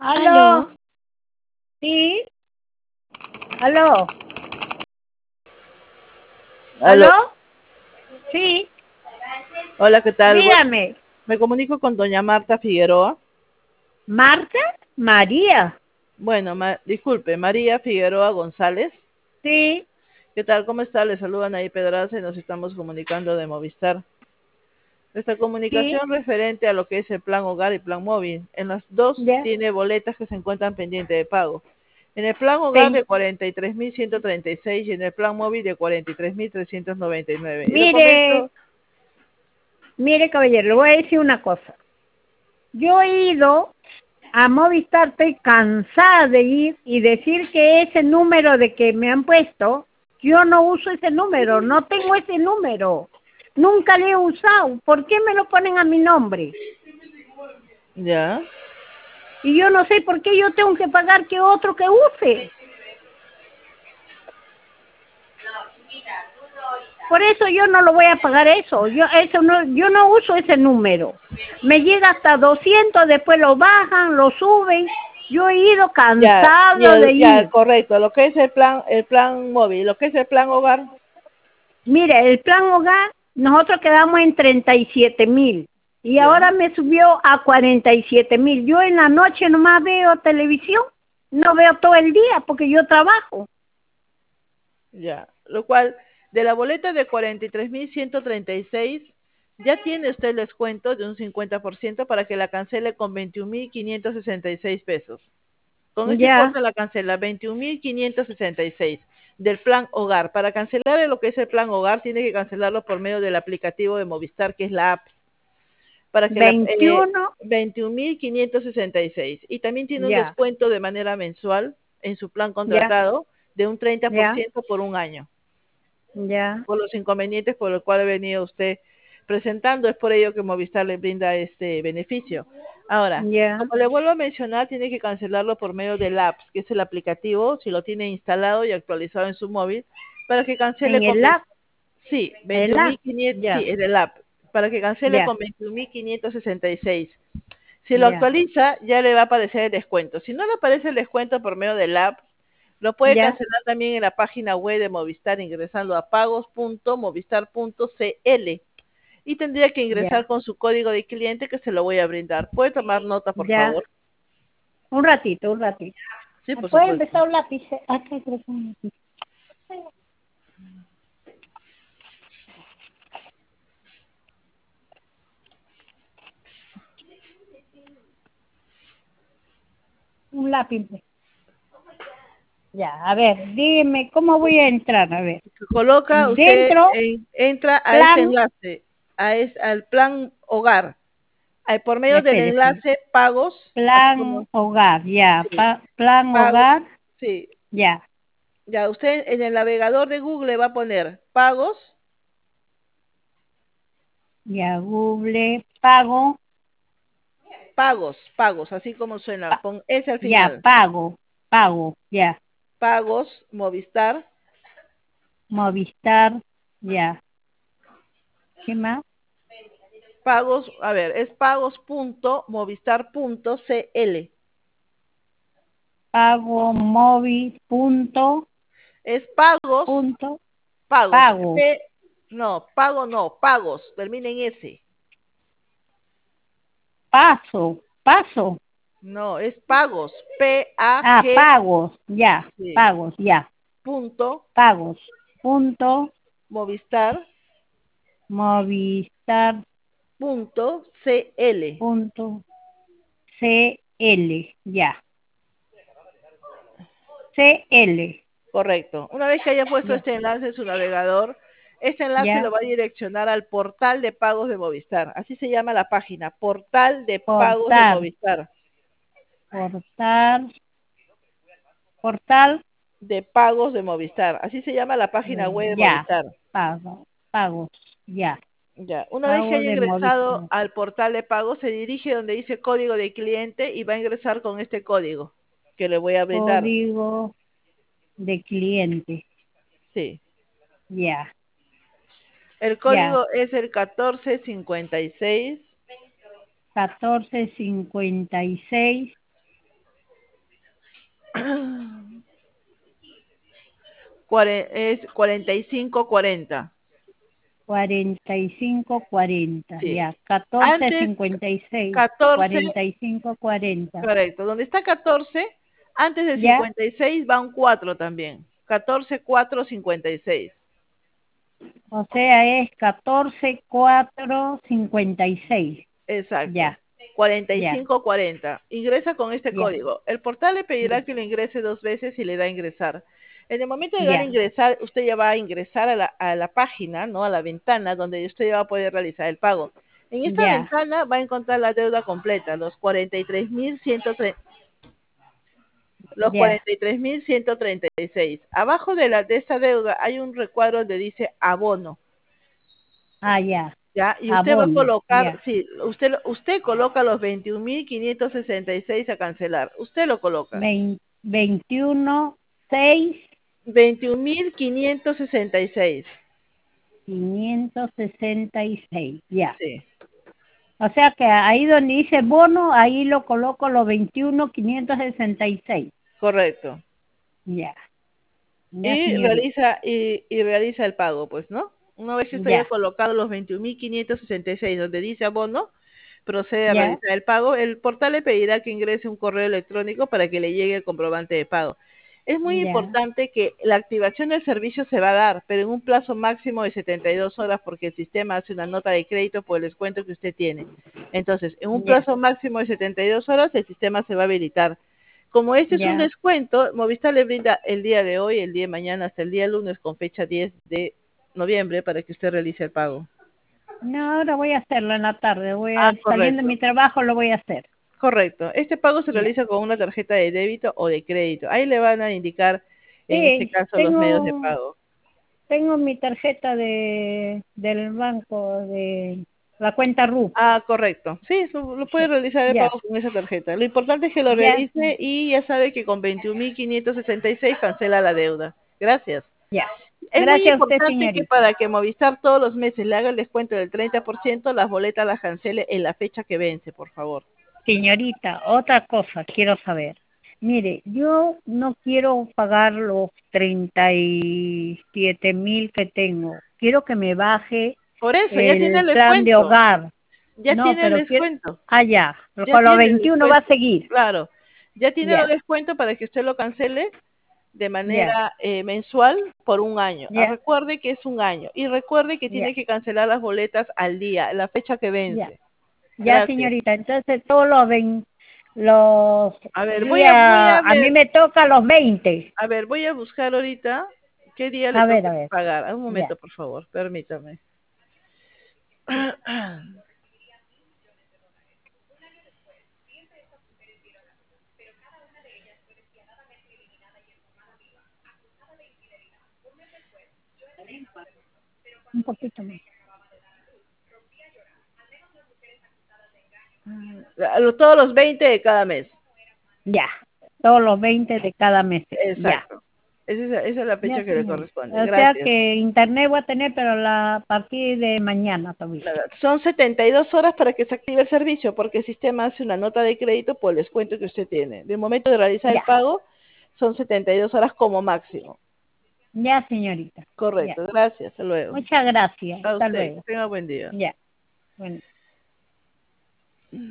Aló, Aló, sí, aló, aló. aló, sí, Hola, ¿qué tal? Bueno, dígame, me comunico con doña Marta Figueroa. Marta, María, Bueno, disculpe, María Figueroa González. sí, ¿Qué tal? ¿Cómo está? Le saludan ahí Pedraza y nos estamos comunicando de Movistar. Nuestra sí, comunicación referente a lo que es el plan hogar y plan móvil. En las dos ya, tiene boletas que se encuentran pendientes de pago. En el plan hogar pen- de 43.136 y en el plan móvil de 43.399. Y lo mire, comento, mire caballero, le voy a decir una cosa. Yo he ido a Movistar, estoy cansada de ir y decir que ese número de que me han puesto, yo no uso ese número, no tengo ese número, nunca le he usado. ¿Por qué me lo ponen a mi nombre? ¿ya? Y yo no sé por qué yo tengo que pagar que otro que use. Por eso yo no lo voy a pagar eso. Yo no uso ese número. Me llega hasta 200, después lo bajan, lo suben. Yo he ido Ya, cansado de ya, ir. correcto. Lo que es el plan móvil, lo que es el plan hogar, Mire, el plan hogar, nosotros quedamos en 37.000 y ya, ahora me subió a 47.000. Yo en la noche nomás veo televisión, no veo todo el día porque yo trabajo. ya. Lo cual, de la boleta de 43.136, ya tiene usted el descuento de un 50% para que la cancele con 21.566 pesos. Con ese Ya, importe la cancela 21.566 del plan hogar. Para cancelar lo que es el plan hogar, tiene que cancelarlo por medio del aplicativo de Movistar, que es la app. Para que 21, 21.566 y también tiene un ya, descuento de manera mensual en su plan ya, contratado de un treinta por ya, ciento por un año, ya, por los inconvenientes por los cuales ha venido usted presentando. Es por ello que Movistar le brinda este beneficio. Ahora, ya. como le vuelvo a mencionar, tiene que cancelarlo por medio del apps, que es el aplicativo, si lo tiene instalado y actualizado en su móvil, para que cancele En con el app, sí, el app, 21.500, ya, sí, en el app, para que cancele ya, con 21.566. Si lo ya, actualiza, ya le va a aparecer el descuento. Si no le aparece el descuento por medio del app, lo puede ya, cancelar también en la página web de Movistar ingresando a pagos.movistar.cl y tendría que ingresar ya, con su código de cliente que se lo voy a brindar. ¿Puede tomar nota, por ya. favor? Un ratito, un ratito. Sí, ¿Me por puede supuesto. empezar un lápiz? Aquí creo que un lápiz. Un lápiz. Ya, a ver, dime, ¿cómo voy a entrar? A ver, Coloca usted, dentro, entra a ese plan, enlace, al plan hogar, por ya medio del espérese, enlace pagos, así plan como, hogar, ya, sí, plan pagos, hogar, sí, ya, ya usted en el navegador de Google va a poner pagos, ya, Google, pago, pagos, así como suena, pa- con S al ya, final, pago, ya, pagos, Movistar, Movistar, ya, ¿qué más? pagos, a ver, es pagos.movistar.cl, Pago móvil, punto, es pagos, punto, pagos, pago, no, pago no, pagos, termina en S, paso, no, es pagos, P-A-G, sí, pagos, ya, punto, pagos, punto, Movistar, Movistar, punto, CL, punto, CL, ya, CL, correcto. Una vez que haya puesto ya, este enlace en su navegador, este enlace lo ya, va a direccionar al portal de pagos de Movistar. Así se llama la página, portal de pagos de portal, Movistar. portal, portal, De pagos de Movistar. Así se llama la página web de ya, Movistar. pagos, ya, Ya, una vez que pago haya de ingresado Movistar, al portal de pagos, se dirige donde dice código de cliente y va a ingresar con este código que le voy a brindar. código de cliente, Sí. ya, El ya, código es el 1456 1456, Es 4540. 4540, Sí. ya. catorce Antes cincuenta y seis, 14, 4540. correcto. Donde está 14, antes del ¿Ya? 56 va un 4 también. 14, 4, 56. O sea, es 14456. Exacto. Ya, ya, 4540. Ingresa con este ya, código. El portal le pedirá ya, que lo ingrese 2 veces y le da a ingresar. En el momento de dar a ya, ingresar, usted ya va a ingresar a la página, ¿no? A la ventana donde usted ya va a poder realizar el pago. En esta ya, ventana va a encontrar la deuda completa, los 43.130. Los ya. 43.136. Abajo de esta deuda hay un recuadro donde dice abono, Ah, ya. ¿ya? Y usted va a Abono, colocar, ya. sí, usted coloca los 21.566 a cancelar. Usted lo coloca. 21, 6, 21.566. 566. Ya. Sí, O sea que ahí donde dice bono, ahí lo coloco los 21,566. correcto. Ya, ya, Y señorita. realiza el pago, pues, ¿no? Una vez que usted haya Ya, colocado los 21.566 donde dice abono, procede a ya, realizar el pago. El portal le pedirá que ingrese un correo electrónico para que le llegue el comprobante de pago. Es muy ya, importante que la activación del servicio se va a dar, pero en un plazo máximo de 72 horas porque el sistema hace una nota de crédito por el descuento que usted tiene. Entonces, en un ya, plazo máximo de 72 horas el sistema se va a habilitar. Como este es un ya. descuento, Movistar le brinda el día de hoy, el día de mañana, hasta el día lunes con fecha 10 de noviembre para que usted realice el pago. No, ahora voy a hacerlo en la tarde. Ah, Saliendo de correcto. mi trabajo lo voy a hacer. Correcto. Este pago se Ya. realiza con una tarjeta de débito o de crédito. Ahí le van a indicar, en este Sí, caso, los medios de tengo, pago. tengo mi tarjeta del banco, de la cuenta RU. Ah, correcto. Sí, lo puede Sí. realizar el Ya, pago con esa tarjeta. Lo importante es que lo ya, realice y ya sabe que con 21.566 cancela la deuda. Gracias. ya. Es muy Gracias a usted, importante que señorita. para que Movistar todos los meses le haga el descuento del 30%, las boletas las cancele en la fecha que vence, por favor. Señorita, otra cosa quiero saber. Mire, yo no quiero pagar los 37,000 que tengo. Quiero que me baje Por eso, ya tiene el el plan de descuento. hogar. Ya No, tiene el pero quiero... descuento. Ah, ya. Ya Con los tiene el 21 va a descuento. seguir. Claro. Ya tiene el Ya, descuento para que usted lo cancele de ya, manera mensual por un año. Ah, ya, recuerde que es un año. Y recuerde que ya, tiene que cancelar las boletas al día, la fecha que ya. vence. Ya, Gracias. señorita. Entonces todos los A ver, voy días, a a mí ver. me toca los 20. A ver, voy a buscar ahorita qué día le A toca ver. pagar. Un Ya. momento, por favor, permítame. Un poquito más. Todos los 20 de cada mes. Ya. Todos los 20 de cada mes. Ya. Exacto. Esa es la Ya, fecha que le señor. corresponde. O sea Gracias. que internet voy a tener, pero a partir de mañana todavía. Nada, son 72 horas para que se active el servicio, porque el sistema hace una nota de crédito por el descuento que usted tiene. De momento de realizar el Ya. pago, son 72 horas como máximo. Ya, señorita. Ya. Correcto, gracias. Hasta luego. Muchas gracias. A Hasta usted, que luego. tenga buen día. Ya. Bueno.